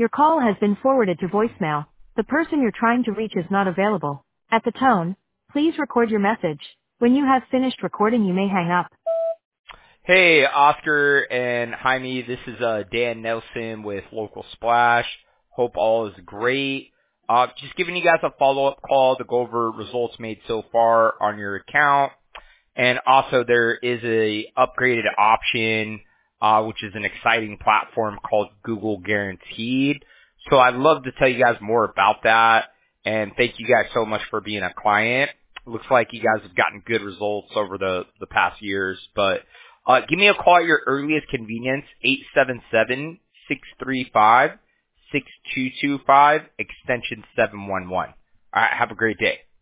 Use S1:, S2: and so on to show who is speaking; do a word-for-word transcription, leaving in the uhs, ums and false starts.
S1: Your call has been forwarded to voicemail. The person you're trying to reach is not available. At the tone, please record your message. When you have finished recording, you may hang up.
S2: Hey, Oscar and Jaime, this is uh, Dan Nelson with Local Splash. Hope all is great. Uh, just giving you guys a follow-up call to go over results made so far on your account. And also there is a upgraded option, uh, which is an exciting platform called Google Guaranteed. So I'd love to tell you guys more about that. And thank you guys so much for being a client. Looks like you guys have gotten good results over the, the past years, but Uh, give me a call at your earliest convenience, eight seven seven, six three five, six two two five, extension seven one one. All right, have a great day.